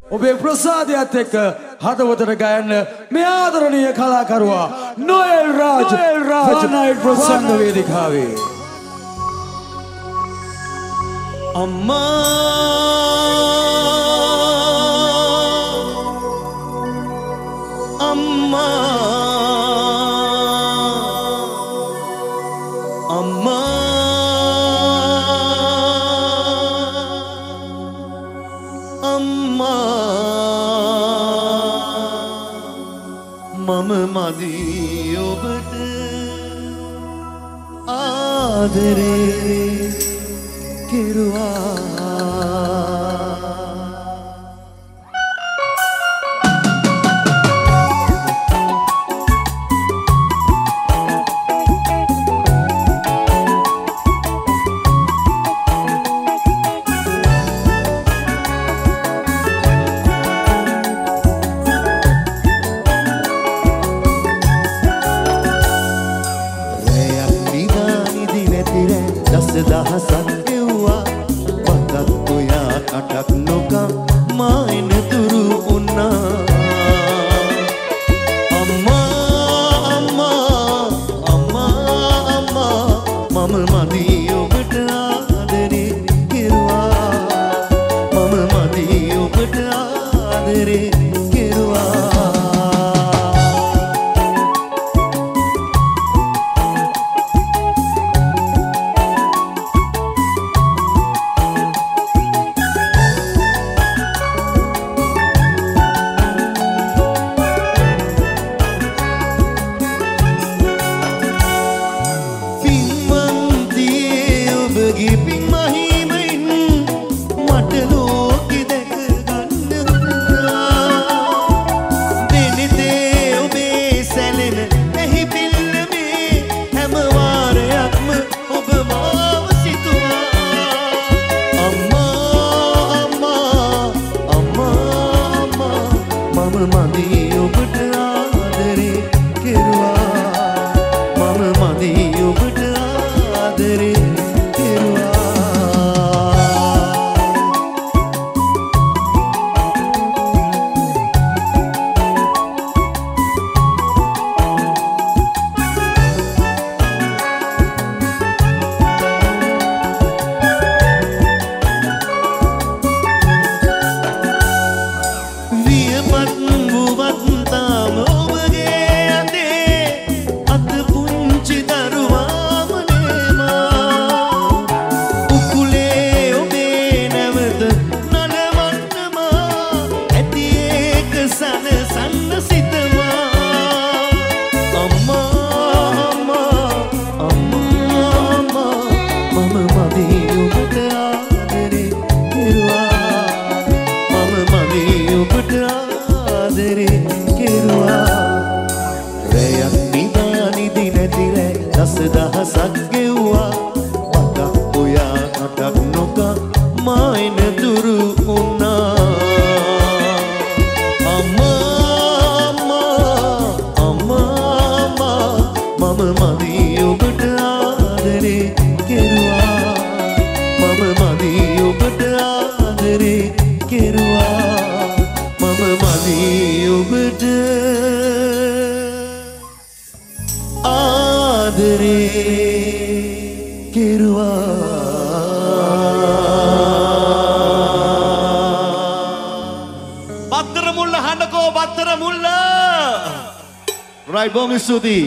ඔබේ ප්‍රසාදයත් එක්ක හදවතට ගයන්න මේ ආදරණීය කලාකරුවා නොයල් රාජ් වනයිට් ප්‍රසන්න වේදිකාවේ මම මදි ඔබට ආදරේ කෙරුවා දහසක් දෙව්වා මතක් ඔයා කටක් නොකා මායන තුරු උන්නා අම්මා මම මදි ඔබට ආදරේ කෙරුවා මම මදි ඔබට ආදරේ කෙරුවා ගිපින් මහිමෙන් මට ලෝකෙ දැක ගන්න දෙනිතේ ඔබේ සැලෙන එහි පිල්ලමේ හැම වාරයක්ම ඔබ මාව සිතුවා අම්මා මම මදි ඔබට ආදරේ කෙරුවා මම මදි ඔබට ආදරේ දහසක් ගෙව්වා මතක් ඔයා කටක් නොකා මායන දුරු උන්නා අම්මා මම මදි ඔබට ආදරේ කෙරුවා මම මදි ඔබට ආදරේ කෙරුවා මම මදි ඔබට ආදරේ කෙරුවා බත්තර මුල්ල හඬකෝ බත්තර මුල්ල රයිට් බොහොම ස්තුතියි